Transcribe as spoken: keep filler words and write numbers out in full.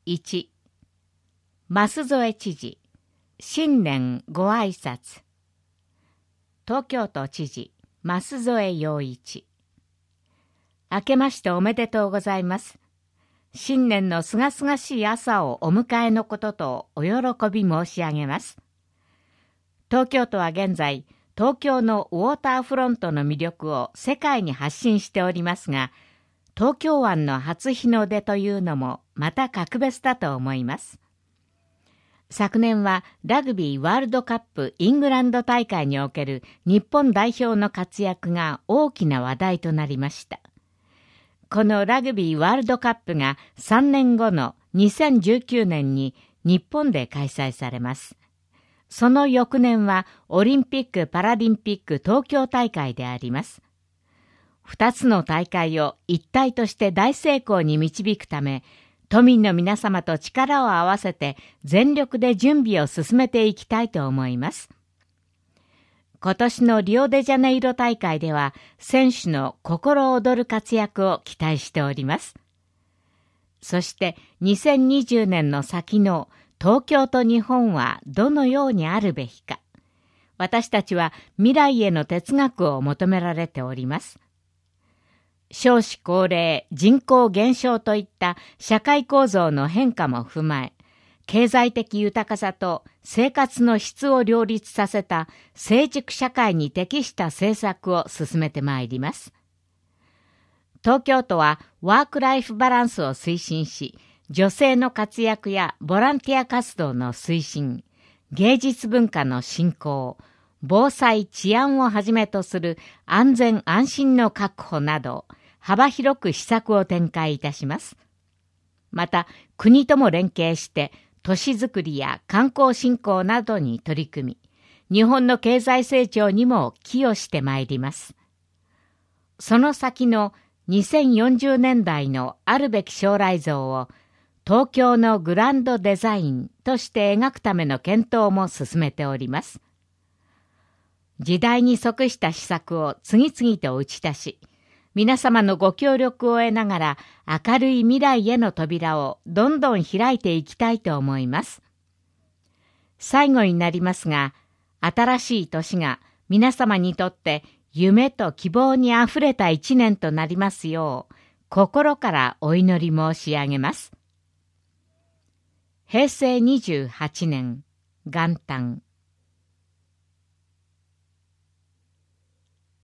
いち、舛添知事、新年ご挨拶。東京都知事、舛添洋一。明けましておめでとうございます。新年のすがすがしい朝をお迎えのこととお喜び申し上げます。東京都は現在、東京のウォーターフロントの魅力を世界に発信しておりますが、東京湾の初日の出というのもまた格別だと思います。昨年はラグビーワールドカップイングランド大会における日本代表の活躍が大きな話題となりました。このラグビーワールドカップがさんねんごのにせんじゅうきゅうねんに日本で開催されます。その翌年はオリンピック・パラリンピック東京大会であります。二つの大会を一体として大成功に導くため、都民の皆様と力を合わせて全力で準備を進めていきたいと思います。今年のリオデジャネイロ大会では選手の心躍る活躍を期待しております。そしてにせんにじゅうねんの先の東京と日本はどのようにあるべきか。私たちは未来への哲学を求められております。少子高齢、人口減少といった社会構造の変化も踏まえ、経済的豊かさと生活の質を両立させた成熟社会に適した政策を進めてまいります。東京都はワークライフバランスを推進し、女性の活躍やボランティア活動の推進、芸術文化の振興、防災治安をはじめとする安全安心の確保など、幅広く施策を展開いたします。また、国とも連携して都市づくりや観光振興などに取り組み、日本の経済成長にも寄与してまいります。その先のにせんよんじゅうねんだいのあるべき将来像を東京のグランドデザインとして描くための検討も進めております。時代に即した施策を次々と打ち出し、皆様のご協力を得ながら明るい未来への扉をどんどん開いていきたいと思います。最後になりますが、新しい年が皆様にとって夢と希望にあふれた一年となりますよう、心からお祈り申し上げます。へいせいにじゅうはちねん元旦。